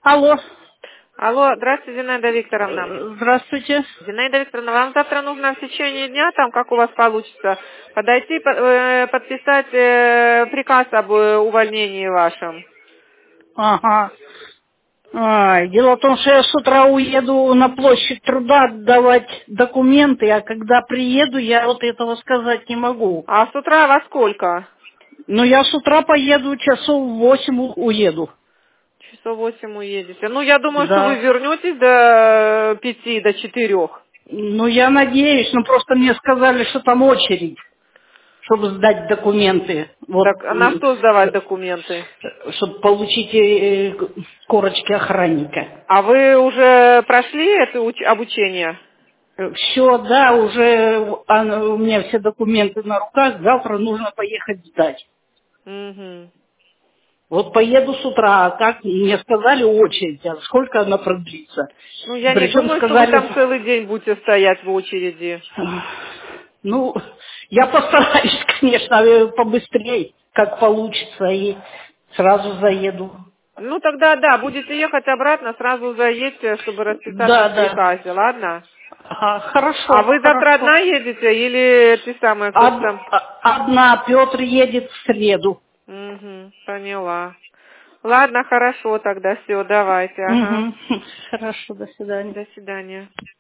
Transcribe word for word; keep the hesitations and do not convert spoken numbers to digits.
Алло. Алло, здравствуйте, Зинаида Викторовна. Э, Здравствуйте. Зинаида Викторовна, вам завтра нужно в течение дня, там, как у вас получится, подойти, по- э, подписать э, приказ об э, увольнении вашем. Ага. Ай, дело в том, что я с утра уеду на площадь труда отдавать документы, а когда приеду, я вот этого сказать не могу. А с утра во сколько? Но я с утра поеду, часов в восемь у- уеду. Часов восемь уедете. Ну, я думаю, что вы Да. вернетесь до пяти, до четырех. Ну, я надеюсь, но просто мне сказали, что там очередь, чтобы сдать документы. Вот, Так, а на что сдавать э, документы? чтобы получить э, корочки охранника. А вы уже прошли это уч- обучение? Все, да, уже а, у меня все документы на руках, завтра нужно поехать сдать. Угу. Вот поеду с утра, а как мне сказали очередь, а сколько она продлится. Ну, я не Причем думаю, что вы сказали, там целый день будете стоять в очереди. ну, я постараюсь, конечно, э, побыстрее, как получится, и сразу заеду. Ну, тогда, да, будете ехать обратно, сразу заедьте, чтобы расписаться Да, в да. приказе, ладно? Ага, А хорошо, вы завтра хорошо. одна едете или ты самая, кто-то Од- там? а- одна, Петр едет в среду. Угу, поняла. Ладно, хорошо, тогда все, давайте, ага. Угу. Хорошо, до свидания. До свидания.